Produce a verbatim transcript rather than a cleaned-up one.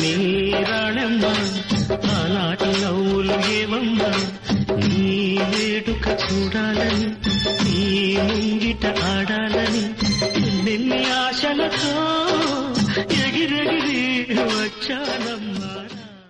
తీరని రాణమ్మ ఆనాటి నవ్వులు ఏమమ్మా నీ వేడుక చూడాలని నీ ముంగిట ఆడాలని ఎన్నెన్ని ఆశలతో ఎగిరెగిరి వచ్చానమ్మా.